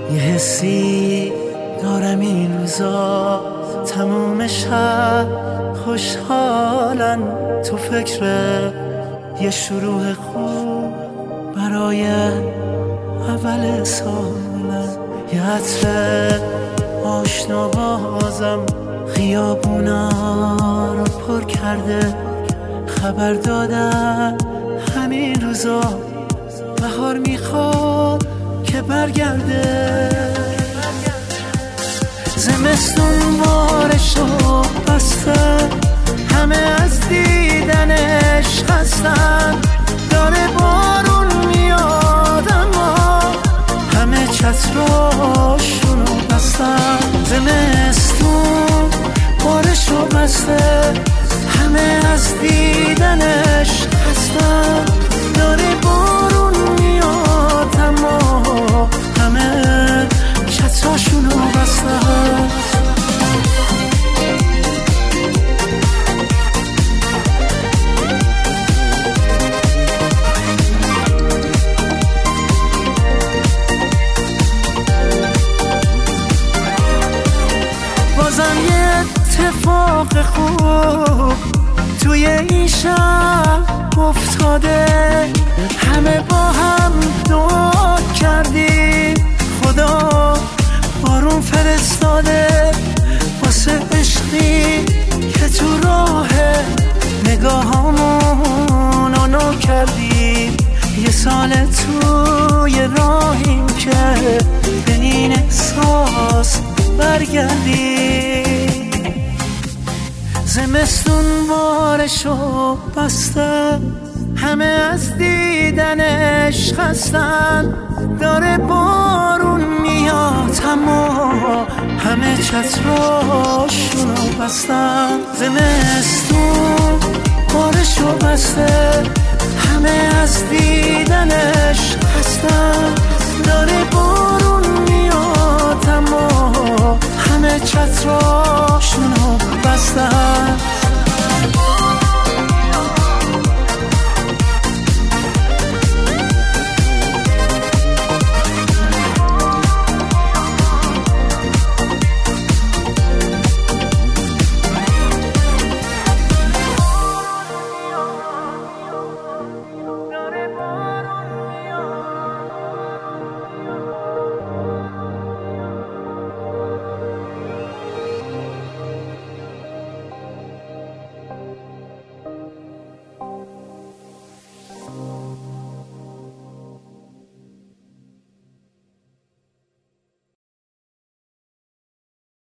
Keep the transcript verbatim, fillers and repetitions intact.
یه حسی دارم این روزا، تموم شب خوشحالن، تو فکر یه شروع خوب برای اول سالن. یه عطر آشنا بازم خیابونا رو پر کرده، خبر دادن همین روزا بهار میخواد که برگرده. زمستون بارشو بسته، همه از دیدنش خستن، داره بارون میاد اما همه چتراشونو بستن. زمستون بارشو بسته، همه از دیدنش خستن، داره بارون میاد اما همه چتراشونو بستن. بازم یه اتفاق خوب توی این شب افتاده، همه با هم دعا کردیم خدا بارون فرستاده، واسه عشقی که تو راه نگاهامون آنو کردیم. یه سال توی راهیم که به این احساس برگردیم. زمستون بارشو بسته، همه از دیدنش خستن، داره بارون میاد اما همه چتراشونو بستن. زمستون بارشو بسته، همه از دیدنش خستن، داره بارون میاد اما همه چتراشونو